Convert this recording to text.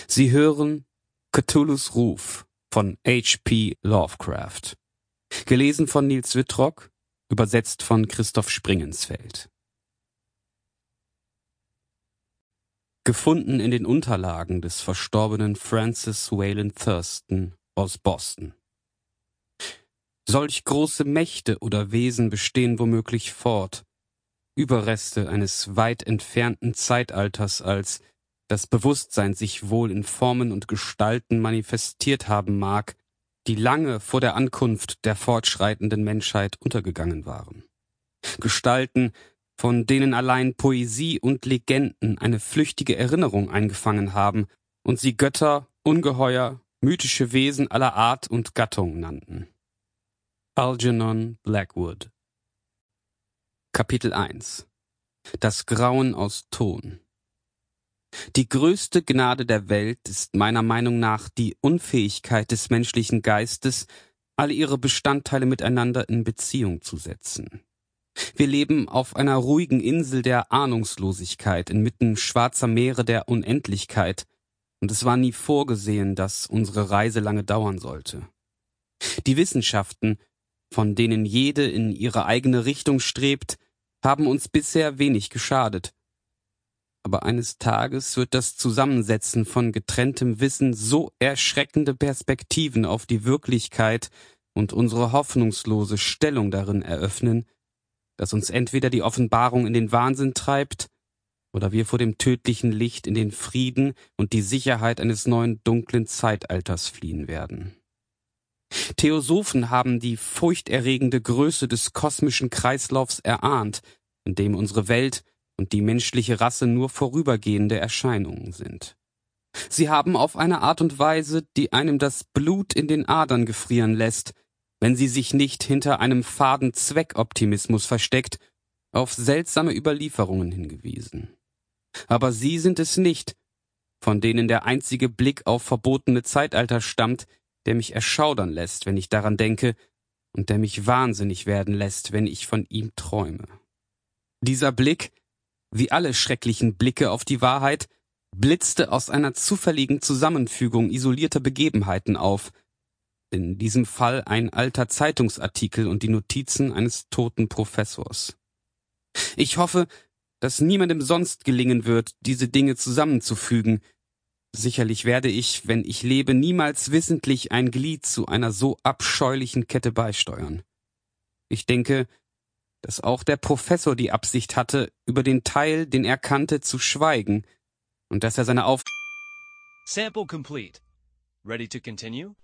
Sie hören Cthulhus Ruf von H.P. Lovecraft. Gelesen von Nils Wittrock, übersetzt von Christoph Springensfeld. Gefunden in den Unterlagen des verstorbenen Francis Wayland Thurston aus Boston. Solch große Mächte oder Wesen bestehen womöglich fort, Überreste eines weit entfernten Zeitalters, als das Bewusstsein sich wohl in Formen und Gestalten manifestiert haben mag, die lange vor der Ankunft der fortschreitenden Menschheit untergegangen waren. Gestalten, von denen allein Poesie und Legenden eine flüchtige Erinnerung eingefangen haben und sie Götter, Ungeheuer, mythische Wesen aller Art und Gattung nannten. Algernon Blackwood. Kapitel 1. Das Grauen aus Ton. Die größte Gnade der Welt ist meiner Meinung nach die Unfähigkeit des menschlichen Geistes, alle ihre Bestandteile miteinander in Beziehung zu setzen. Wir leben auf einer ruhigen Insel der Ahnungslosigkeit inmitten schwarzer Meere der Unendlichkeit, und es war nie vorgesehen, dass unsere Reise lange dauern sollte. Die Wissenschaften, von denen jede in ihre eigene Richtung strebt, haben uns bisher wenig geschadet. Aber eines Tages wird das Zusammensetzen von getrenntem Wissen so erschreckende Perspektiven auf die Wirklichkeit und unsere hoffnungslose Stellung darin eröffnen, dass uns entweder die Offenbarung in den Wahnsinn treibt oder wir vor dem tödlichen Licht in den Frieden und die Sicherheit eines neuen dunklen Zeitalters fliehen werden. Theosophen haben die furchterregende Größe des kosmischen Kreislaufs erahnt, in dem unsere Welt und die menschliche Rasse nur vorübergehende Erscheinungen sind. Sie haben auf eine Art und Weise, die einem das Blut in den Adern gefrieren lässt, wenn sie sich nicht hinter einem faden Zweckoptimismus versteckt, auf seltsame Überlieferungen hingewiesen. Aber sie sind es nicht, von denen der einzige Blick auf verbotene Zeitalter stammt, der mich erschaudern lässt, wenn ich daran denke, und der mich wahnsinnig werden lässt, wenn ich von ihm träume. Dieser Blick, wie alle schrecklichen Blicke auf die Wahrheit, blitzte aus einer zufälligen Zusammenfügung isolierter Begebenheiten auf, in diesem Fall ein alter Zeitungsartikel und die Notizen eines toten Professors. Ich hoffe, dass niemandem sonst gelingen wird, diese Dinge zusammenzufügen. Sicherlich werde ich, wenn ich lebe, niemals wissentlich ein Glied zu einer so abscheulichen Kette beisteuern. Ich denke, dass auch der Professor die Absicht hatte, über den Teil, den er kannte, zu schweigen, und dass er seine Sample complete. Ready to continue?